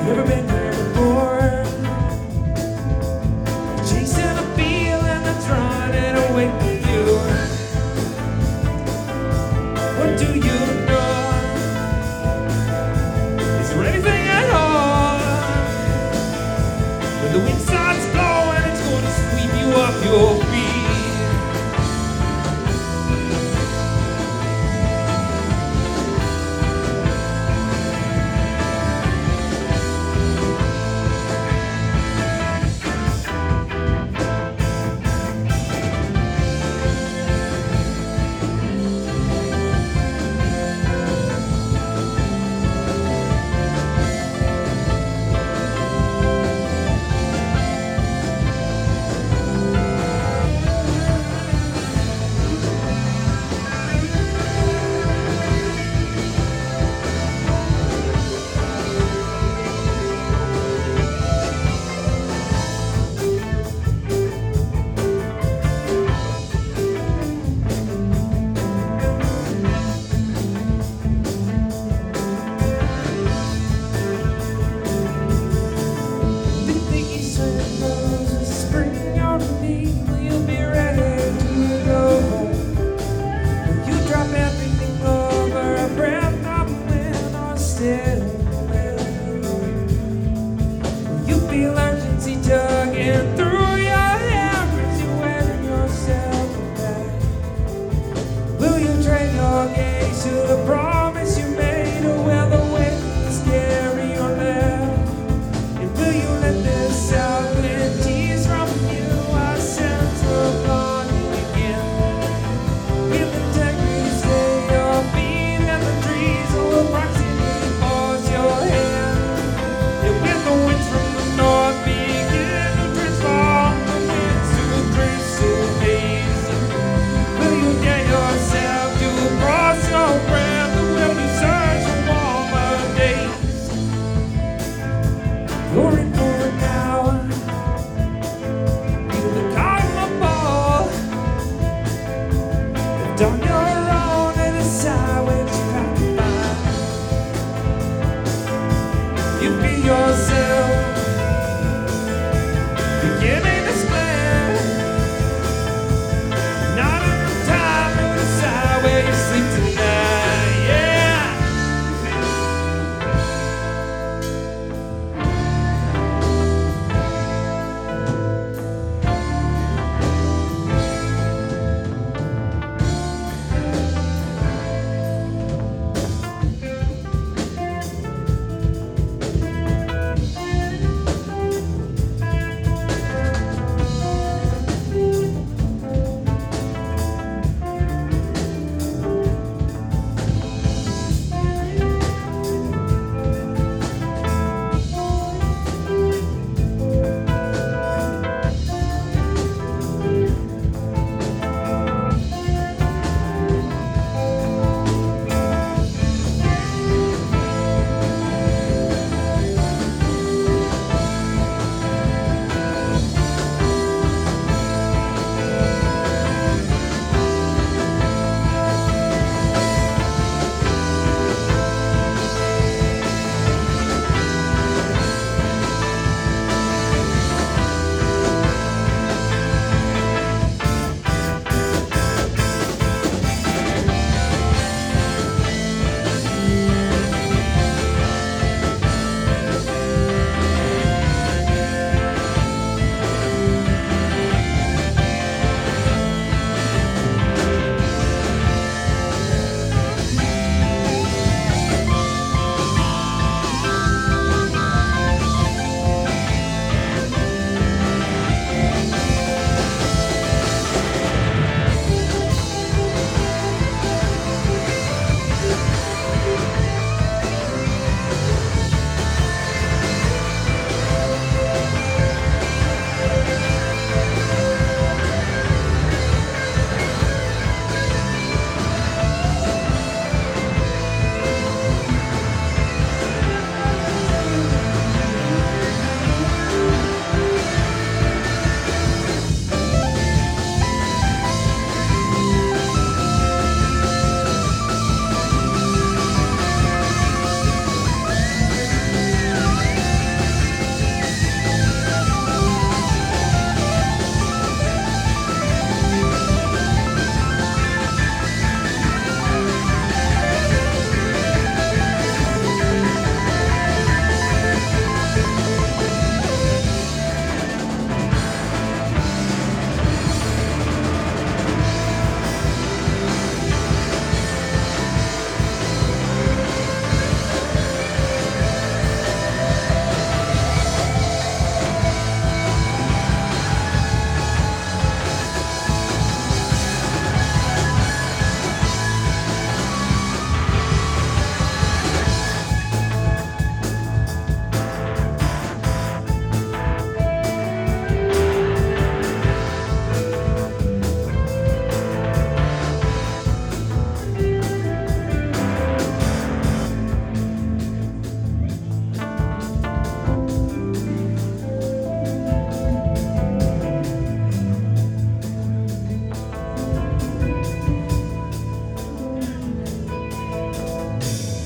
Never been here before. Chasing a feeling that's running away from you. What do you know? Is there anything at all? When the wind starts blowing, it's gonna sweep you off your feet. You feel urgency tugging through your hair as you're wearing yourself back. Will you trade your gaze to the promise you made, or will the wind carry your laugh? And will you let this out when tears from you are sense of longing again? Will integrity stay your feet and the trees will approximately pause your hand? And when the winds from the north begin to transform the winds to a crystal haze, will you dare yourself to cross your path, or will you search for warmer days? You're in for it now. Feel the karma ball. Lift on your own and decide which path to find. You feel yourself